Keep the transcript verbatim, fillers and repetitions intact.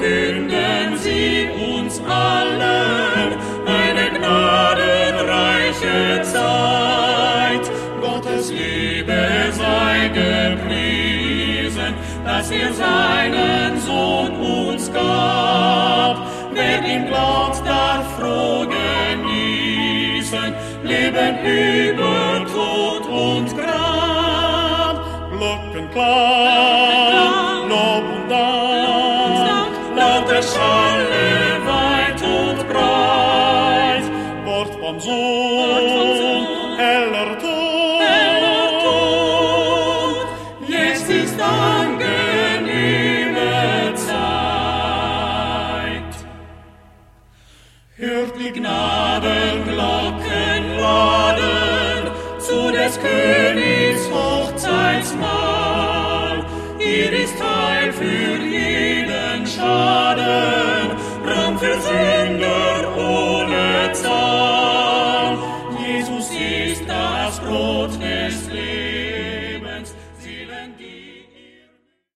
verkünden sie uns allen eine gnadenreiche Zeit. Gottes Liebe sei gepriesen, dass er seinen Sohn uns gab. Wer ihm glaubt, darf froh genießen, Leben über Tod und Grab. Glockenklang, Lob und Dank, laute Schalle weit und breit. Wort vom Sohn, heller Ton, jetzt ist angenehme Zeit. Hört die Gnadenglocken laden zu des Königs Hochzeitsmahl. Hier ist